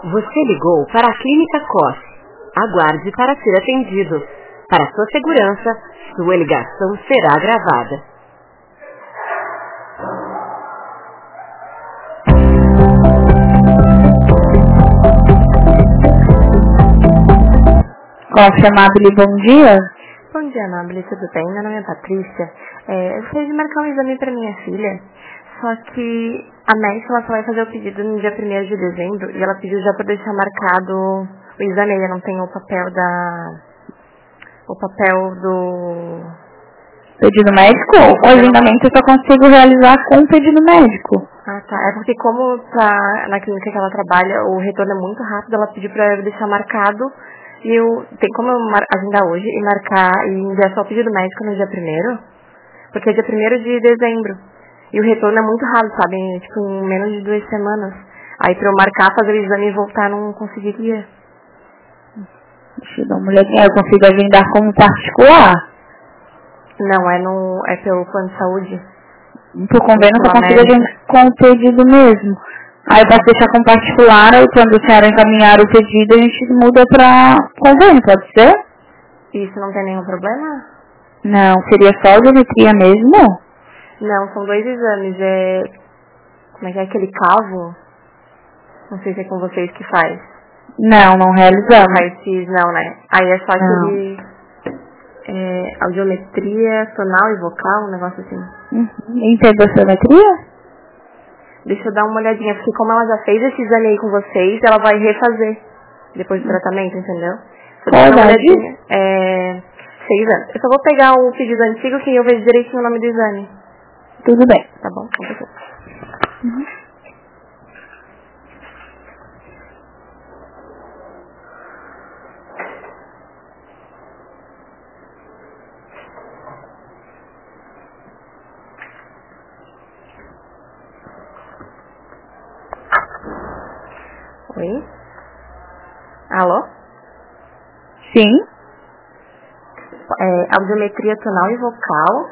Você ligou para a Clínica COS. Aguarde para ser atendido. Para sua segurança, sua ligação será gravada. COS Amabile, bom dia. Bom dia, Amabile, tudo bem? Meu nome é Patrícia. Eu gostaria de marcar um exame para minha filha, só que a médica ela só vai fazer o pedido no dia 1º de dezembro e ela pediu já para deixar marcado o exame. Ela não tem o papel do Pedido médico? O agendamento eu só consigo realizar com o pedido médico. Ah, tá. É porque como na clínica que ela trabalha, o retorno é muito rápido, ela pediu para eu deixar marcado. E tem como eu agendar hoje e marcar e enviar só o pedido médico no dia 1º? Porque é dia 1º de dezembro. E o retorno é muito rápido, sabe? Tipo, em menos de 2 semanas. Aí pra eu marcar, fazer o exame e voltar, não conseguiria. Deixa eu dar uma olhadinha. Eu consigo agendar como particular? Não, é pelo plano de saúde. Por convênio, eu consigo agendar com o pedido mesmo. Aí eu posso deixar com particular, e quando a senhora encaminhar o pedido, a gente muda pra convênio, pode ser? Isso não tem nenhum problema? Não, seria só audiometria mesmo? Não, são 2 exames. Como é que é aquele cavo? Não sei se é com vocês que faz. Não realizamos. Raio-X, não, né? Aí é só aquele audiometria tonal e vocal, um negócio assim. Interdossometria? Deixa eu dar uma olhadinha, porque como ela já fez esse exame aí com vocês, ela vai refazer depois do tratamento, entendeu? Qual idade? 6 anos. Eu só vou pegar o pedido antigo que eu vejo direitinho o nome do exame. Tudo bem. Tá bom? Oi? Alô? Sim. Audiometria tonal e vocal.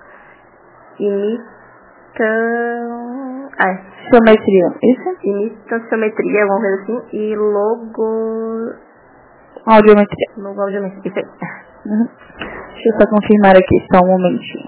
Sometria, isso? Imitociometria, alguma coisa assim. E Audiometria. Logoaudiometria, isso aí. Deixa eu só confirmar aqui, só um momentinho.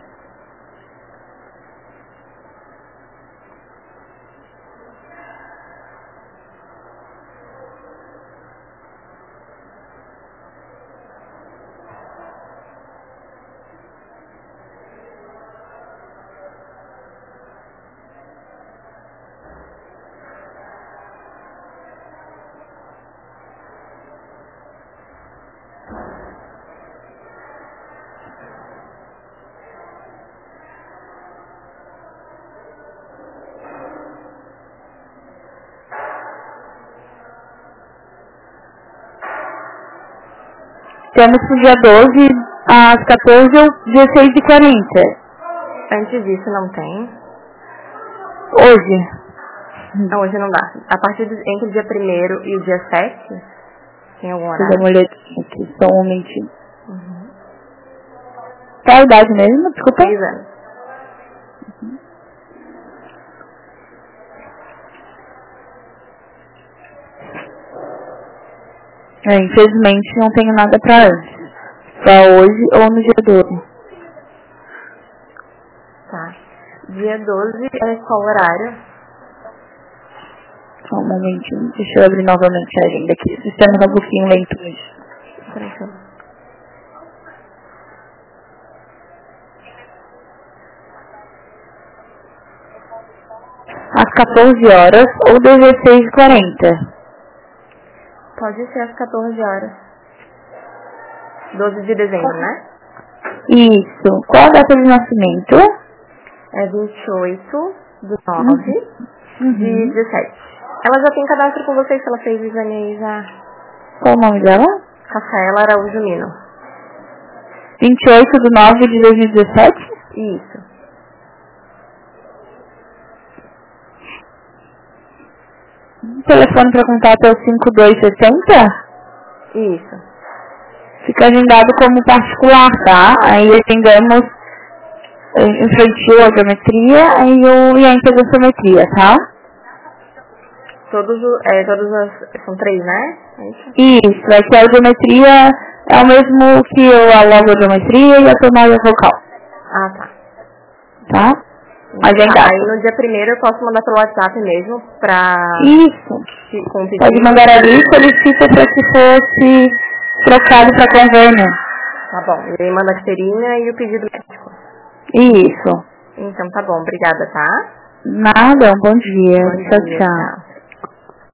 Temos pro dia 12, às 14 ou 16h40. Antes disso não tem. Hoje? Não, hoje não dá. A partir entre o dia 1º e o dia 7, tem algum horário? Deixa eu dar uma olhadinha aqui, só um momentinho. Qual a idade mesmo? Desculpa. 6 anos. Infelizmente não tenho nada pra antes. Só hoje ou no dia 12. Tá. Dia 12 é qual horário? Só um momentinho. Deixa eu abrir novamente a agenda aqui. O sistema tá um pouquinho lento hoje. Tranquilo. Às 14 horas ou 16h40. Pode ser às 14 horas. 12 de dezembro, né? Isso. Qual a data de nascimento? É 28 de 9 de 17. Ela já tem cadastro com vocês, que ela fez o exame aí já. Qual o nome dela? Rafaela Araújo Mino. 28 de 9 de 2017? Isso. O telefone para contato é o 5260? Isso. Fica agendado como particular, tá? Aí atendemos infantil, audiometria e a interdossometria, tá? São 3, né? Isso, é que a audiometria é o mesmo que a logogeometria e a tomada vocal. Ah, tá. Tá? Agendado. Aí no dia 1º eu posso mandar pelo WhatsApp mesmo pra... Isso. Com o pedido. Pode mandar ali, solicita para que fosse trocado para convênio. Tá bom. E aí manda a carteirinha e o pedido médico. Isso. Então tá bom, obrigada, tá? Nada, um bom dia. Bom dia, Tchau.